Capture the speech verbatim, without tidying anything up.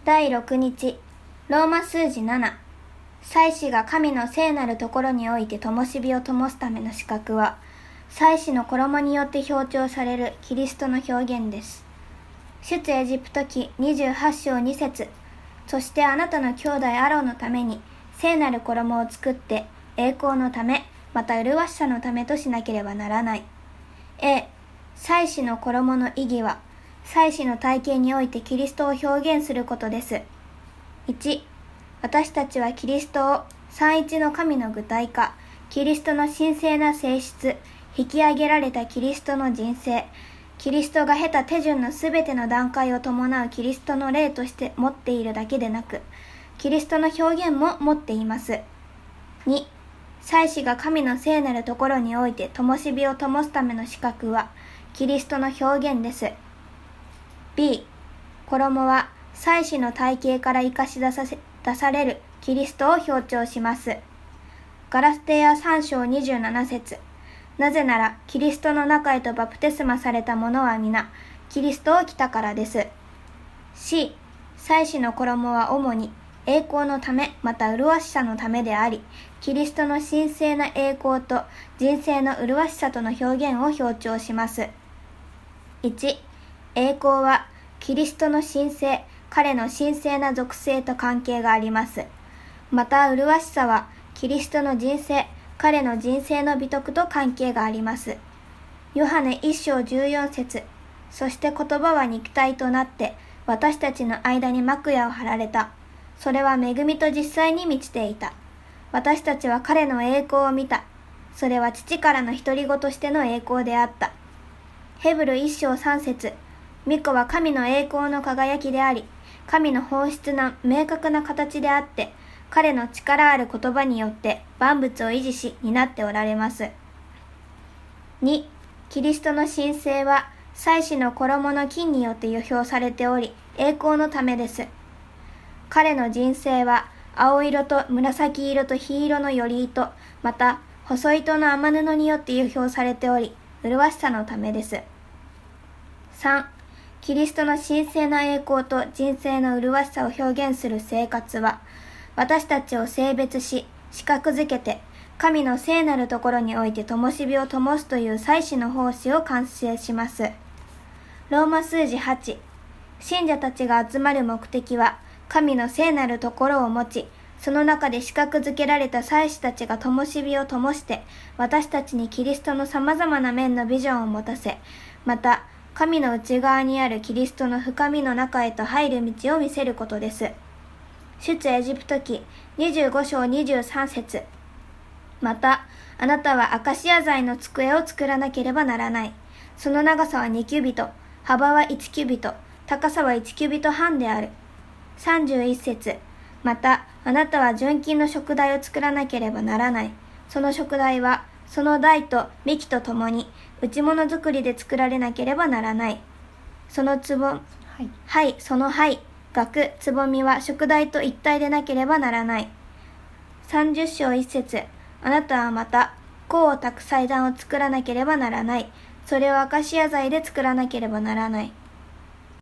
だいろくにち、ローマ数字なな。祭司が神の聖なるところにおいて灯火を灯すための資格は、祭司の衣によって表彰されるキリストの表現です。出エジプト記にじゅうはちしょうにせつ。そしてあなたの兄弟アロンのために聖なる衣を作って栄光のため、また麗しさのためとしなければならない。A、祭司の衣の意義は、祭司の体系においてキリストを表現することです。いち、私たちはキリストを三一の神の具体化、キリストの神聖な性質、引き上げられたキリストの人生、キリストが経た手順のすべての段階を伴うキリストの霊として持っているだけでなく、キリストの表現も持っています。に、祭司が神の聖なるところにおいて灯火を灯すための資格は、キリストの表現です。B、衣は祭司の体系から生かし出させ、出されるキリストを表彰します。ガラステヤさんしょうにじゅうななせつ。なぜなら、キリストの中へとバプテスマされた者は皆、キリストを着たからです。C、祭司の衣は主に栄光のため、また麗しさのためであり、キリストの神聖な栄光と人生の麗しさとの表現を表彰します。いち、栄光はキリストの神聖、彼の神聖な属性と関係があります。また麗しさはキリストの人生、彼の人生の美徳と関係があります。ヨハネいっしょうじゅうよんせつ。そして言葉は肉体となって私たちの間に幕屋を張られた。それは恵みと実際に満ちていた。私たちは彼の栄光を見た。それは父からの独り子としての栄光であった。ヘブルいっしょうさんせつ。御子は神の栄光の輝きであり、神の本質の明確な形であって、彼の力ある言葉によって万物を維持し担っておられます。に、キリストの神聖は祭司の衣の金によって予表されており、栄光のためです。彼の人生は青色と紫色と緋色のより糸、また細糸の雨布によって予表されており、麗しさのためです。さん、キリストの神聖な栄光と人生の麗しさを表現する生活は、私たちを性別し、資格づけて、神の聖なるところにおいて灯火を灯すという祭司の奉仕を完成します。ローマ数字はち。信者たちが集まる目的は、神の聖なるところを持ち、その中で資格づけられた祭司たちが灯火を灯して、私たちにキリストの様々な面のビジョンを持たせ、また、神の内側にあるキリストの深みの中へと入る道を見せることです。出エジプト記にじゅうごしょうにじゅうさんせつ。また、あなたはアカシア材の机を作らなければならない。その長さはにキュビト、幅はいちキュビト、高さはいちキュビトはんである。さんじゅういっせつ。また、あなたは純金の食台を作らなければならない。その食台は、その台と幹とともに、内物作りで作られなければならない。そのつぼ、はい、はい、その灰、額、つぼみは食台と一体でなければならない。さんじゅっしょういっせつ。あなたはまた、甲を焚く祭壇を作らなければならない。それをアカシア材で作らなければならない。